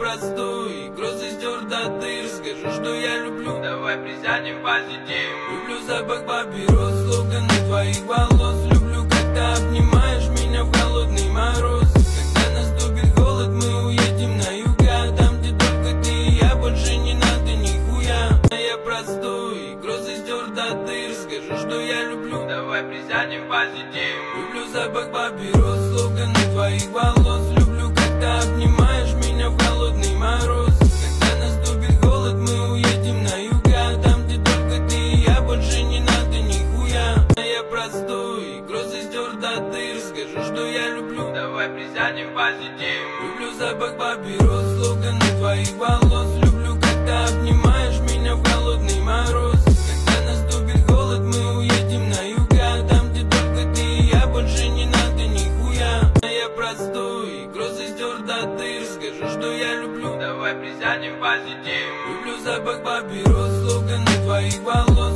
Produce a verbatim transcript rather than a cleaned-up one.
простой, грозы стер до дыр. Скажу, что я люблю, давай присядем посидим. Люблю запах папирос, локоны твоих волос. Люблю, когда обнимаешь меня в холодный мороз. Когда наступит холод, мы уедем на юга, там, где только ты и я, больше не надо нихуя. Я простой, грозы стер до дыр. Скажу, что я люблю, давай присядем посидим. Люблю запах папирос, локоны твоих волос. Люблю, когда обнимаешь меня в холодный мороз. Когда наступит холод, мы уедем на юга, там, где только ты и я, больше не надо нихуя. Я простой, грозы стер до дыр. Скажу, что я люблю, давай присядем посидим. Люблю запах папирос, локоны твоих волос. Люблю, когда обнимаешь меня в холодный мороз. Когда наступит холод, мы уедем на юга, там, где только ты и я, больше не надо нихуя. Я простой, грозы стер до дыр. Скажу, что я люблю, давай присядем посидим. Люблю запах папирос, локоны твоих волос.